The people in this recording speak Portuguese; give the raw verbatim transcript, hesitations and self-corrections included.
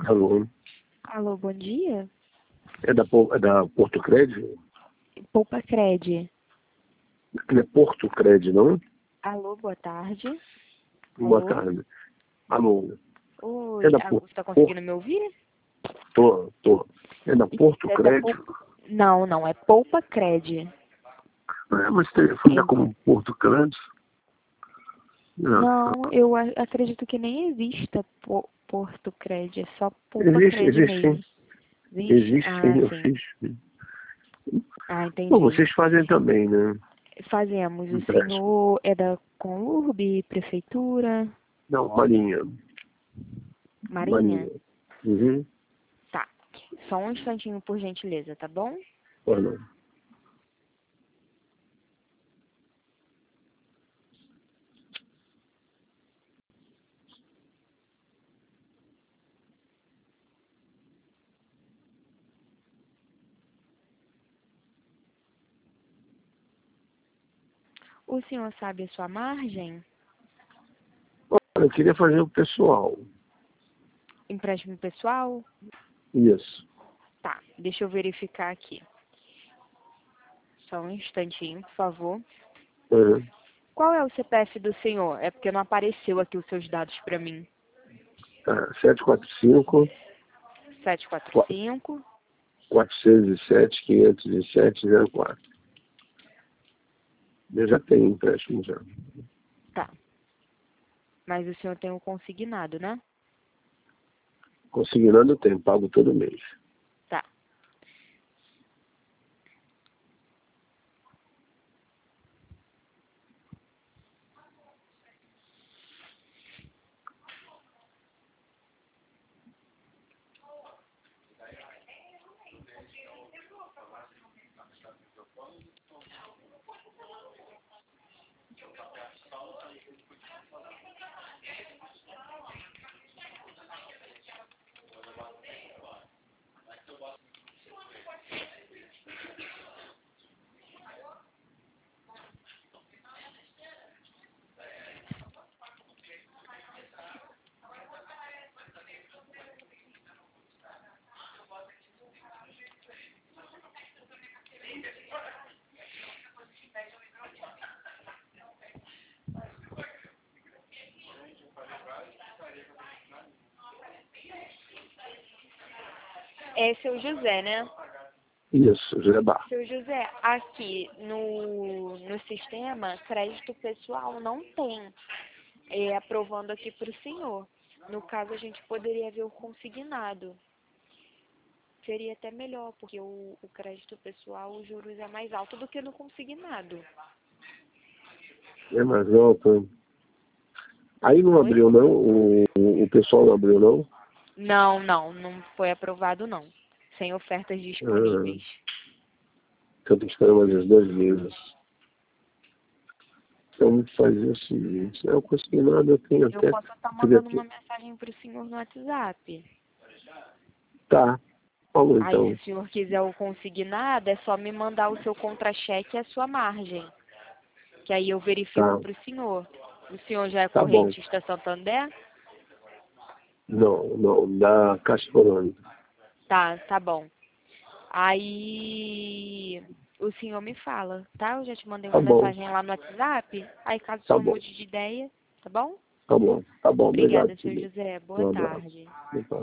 Alô, Alô, bom dia. é da, Po- é da Porto Cred? Poupa Cred. Não é Porto Cred, não? Alô, boa tarde. Boa Alô? tarde. Alô, é Oi, da ah, Po- você está Porto, conseguindo me ouvir? tô, tô. É da Isso Porto é da Cred? Poupa... Não, não, é Poupa Cred. É, mas o telefone é Em- como Porto Cred? Não. Não, eu a- acredito que nem exista Po- Porto Cred, é só Poupa Existe, Cred existe sim. mesmo. Existe? Existe Ah, sim, eu sim. fiz. Ah, Bom, entendi. vocês fazem também, né? Fazemos. O Empréstimo. senhor é da Conurb, Prefeitura, Não, Marinha. Marinha? Marinha. Uhum. Tá. Só um instantinho, por gentileza, tá bom? Olha, O senhor sabe a sua margem? eu queria fazer o pessoal. Empréstimo pessoal? Isso. Tá, deixa eu verificar aqui. Só um instantinho, por favor. Uhum. Qual é o C P F do senhor? É porque não apareceu aqui os seus dados para mim. Tá, sete quatro cinco, sete quatro cinco. quatrocentos e sete, quinhentos e sete, zero quatro. Eu já tenho empréstimo já. Tá. Mas o senhor tem o consignado, né? Consignando eu tenho, pago todo mês. Tá. É seu José, né? Isso, José Bar. Seu José, aqui no, no sistema, crédito pessoal não tem. É, aprovando aqui para o senhor. No caso, a gente poderia ver o consignado. Seria até melhor, porque o, o crédito pessoal, os juros é mais alto do que no consignado. É mais alto. Aí não Oi? abriu não? O, o pessoal não abriu não? Não, não, não foi aprovado não. Sem ofertas Ah, disponíveis. eu estou esperando mais uns dois meses. Então vamos fazer o seguinte, eu consegui nada, eu tenho Eu até. posso estar Queria mandando uma ter. mensagem para o senhor no WhatsApp. Tá, falou Aí, se então. o senhor quiser o consignado, é só me mandar o seu contra-cheque e a sua margem. Que aí eu verifico Tá, para o senhor. O senhor já é tá bom. correntista Santander? Não, não, da Caixa Econômica. Tá, tá bom. Aí o senhor me fala, tá? Eu já te mandei Tá uma bom, mensagem lá no WhatsApp. Aí caso o tá senhor bom, mude de ideia, tá bom? tá bom, tá bom, obrigado, Obrigada, senhor filho. José. Boa Um tarde. abraço.